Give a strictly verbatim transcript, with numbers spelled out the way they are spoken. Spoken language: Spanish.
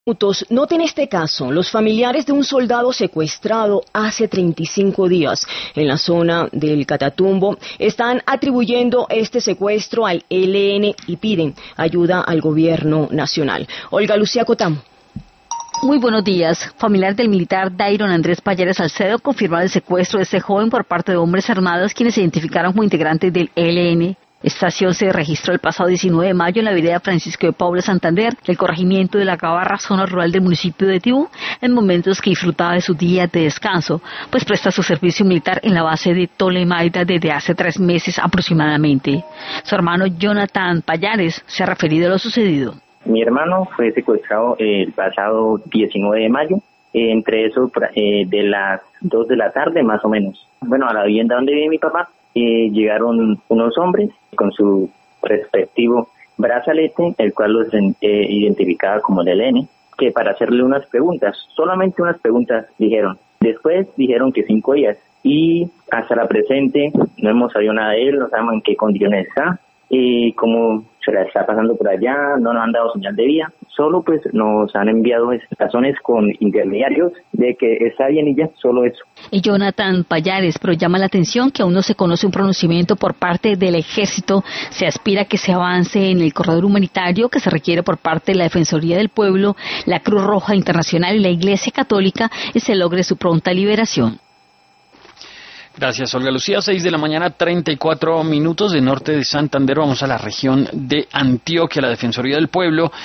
Minutos. Noten este caso. Los familiares de un soldado secuestrado hace treinta y cinco días en la zona del Catatumbo están atribuyendo este secuestro al E L N y piden ayuda al gobierno nacional. Olga Lucía Cotamo. Muy buenos días. Familiares del militar Dairon Andrés Pallares Salcedo confirmaron el secuestro de este joven por parte de hombres armados quienes se identificaron como integrantes del E L N. Esta acción se registró el pasado diecinueve de mayo en la vereda Francisco de Paula Santander, el corregimiento de la Gabarra, zona rural del municipio de Tibú, en momentos que disfrutaba de sus días de descanso, pues presta su servicio militar en la base de Tolemaida desde hace tres meses aproximadamente. Su hermano Jonathan Pallares se ha referido a lo sucedido. Mi hermano fue secuestrado el pasado diecinueve de mayo, eh, entre eso eh, de las dos de la tarde más o menos. Bueno, a la vivienda donde vive mi papá, Eh, llegaron unos hombres con su respectivo brazalete, el cual los eh, identificaba como el E L N, que para hacerle unas preguntas, solamente unas preguntas dijeron. Después dijeron que cinco días y hasta la presente no hemos sabido nada de él, no sabemos en qué condiciones está, y cómo se la está pasando por allá, no nos han dado señal de vida, solo pues nos han enviado razones con intermediarios de que está bien y ya, solo eso. Y Jonathan Pallares, pero llama la atención que aún no se conoce un pronunciamiento por parte del ejército, se aspira a que se avance en el corredor humanitario que se requiere por parte de la Defensoría del Pueblo, la Cruz Roja Internacional y la Iglesia Católica y se logre su pronta liberación. Gracias, Olga Lucía. Seis de la mañana, treinta y cuatro minutos, de norte de Santander. Vamos a la región de Antioquia. La Defensoría del Pueblo